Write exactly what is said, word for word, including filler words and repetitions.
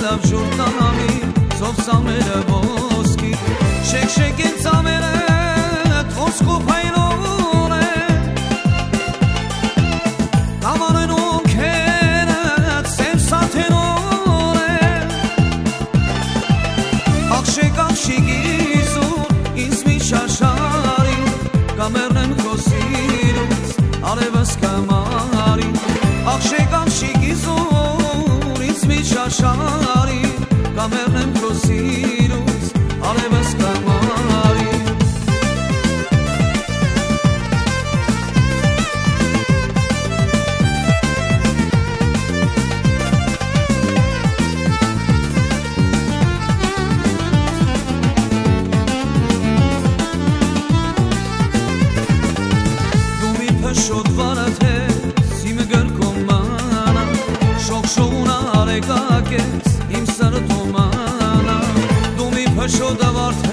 լավ ջուր տանի ծով ծամերը ոսկի շեք շեք են ծամերը ոսկու փայլոն է կամանեն օքերը ծեմ սաթենոն է աղշեք աղշիկ իզուր ինձ մի շաշարի կամերն եմ քոսիրուց արևս կամարի աղշեք աղշիկ իզուր ինձ մի շաշարի կամերն եմ քոսիրուց արևս կամարի Շոտ վարաթե սիմը գրկոմանա շող շողունա արեկակ ես իմ սրտոմանա դու մի փշոտ ավարդ